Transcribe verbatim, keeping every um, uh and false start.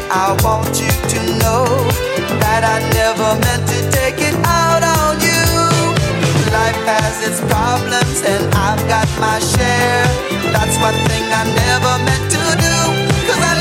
I want you to know that I never meant to take it out on you. Life has its problems and I've got my share. That's one thing I never meant to do, 'cause I